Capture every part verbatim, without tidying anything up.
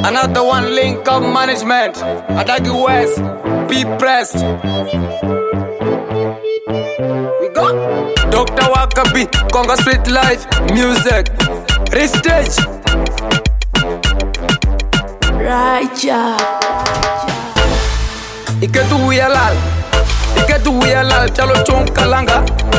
Another one link up management. Adagi West, be pressed. We got Doctor Wakabi, Conga Street Life, music, restage. Raja. Iketu ya lal, iketu ya lal, chalo chong kalanga.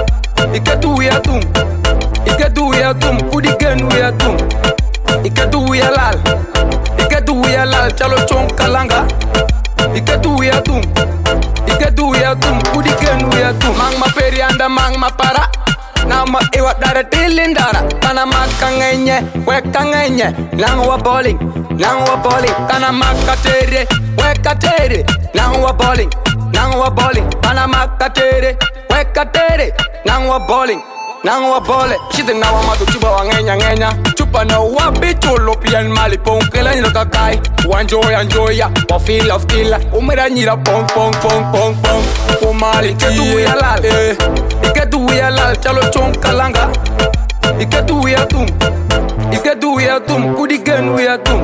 Iketu ya tum, iketu ya tum, kudiken ya tum. Iketu ya lal, iketu ya lal, chalo chong kalanga. Iketu ya tum, iketu ya tum, kudiken ya tum. Mang ma perianda, mang ma para. Nama iwat dara tilindara. Kana makangenye, wekangenye. Lang wa bowling, lang wa bowling. Kana makatere, wekatere. Lang wa bowling, lang wa bowling. Kana makatere, wekatere. Lang wa bowling, lang wa bowling. Shite na wa matu chupa wa ngenya ngenya. Chupa na wa bichulo pian mali pong kela nilo kakai. Wanjoya njoya, wa feel of killer. Umera nyira pong pong pong pong pong. Pomali iketu ya lal, eh. Iketu ya lal, chalo chong kalanga. Iketu ya tum, iketu ya tum, kudiken ya tum.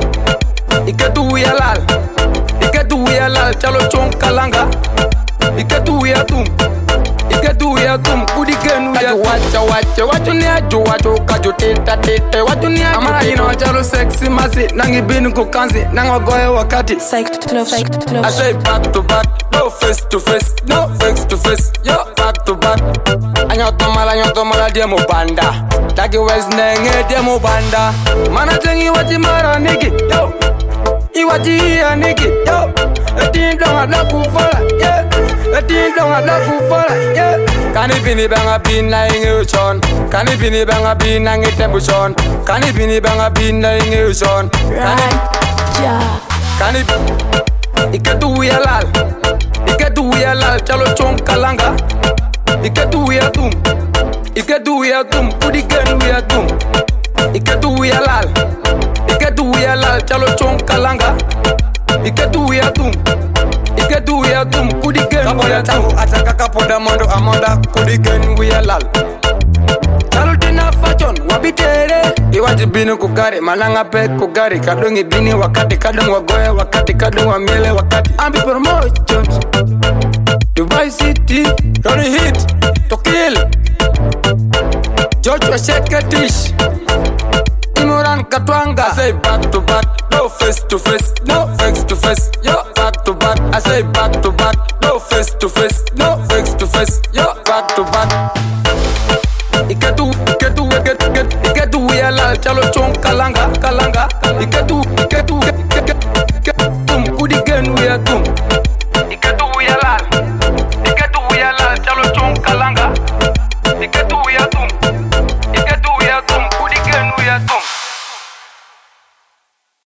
Iketu ya lal, iketu ya lal, chalo chong kalanga. Iketu ya tum, iketu ya tum, kudiken ya tum. Wacha wacha wacha ni ajo wacho kajo teta teta wacho ni ajo. Amara ino chalo sexy masi, nangi binu kukanzi, nango goye wakati. Psyched love, psyched love. I say back to back, no face to face, no face to face, yo back to back. Anyoto mala, anyoto mala demo banda. Dagi West nenge demo banda. Mana tengi wachi mara niki, yo. Iwachi ya niki, yo. Eti donga da kufala, yeah. Eti donga da kufala, yeah. Kani bini banga bina inge uchon. Kani bini banga bina inge tembuchon. Kani bini banga bina inge uchon. Raja. Kani iketu ya lal, iketu ya lal, chalo chong kalanga. Iketu ya tum, iketu ya tum, kudiken ya tum. Iketu ya lal, iketu ya lal, chalo chong kalanga. Iketu ya tum, iketu ya tum, kudiken ya tum. Ataka kapoda mondo amonda, kudiken ya lal. Chalo tina fashion, wabitere. Iwaji binu kugari, malanga pe kugari. Kadungi bini wakati, kadung wagoye wakati, kadung wamiele wakati. Ambi promotions, Dubai City, Ronnie Hit, to kill. Joshua Sheketish, Imuran Katwanga. I say back to back, no face to face, no face to face, yo back to back. I say back to back, no face to face, no face to face, yo back to back. Iketu, iketu, iketu, iketu, iketu ya lal, chalo chong kalanga, kalanga. Iketu, iketu, iketu.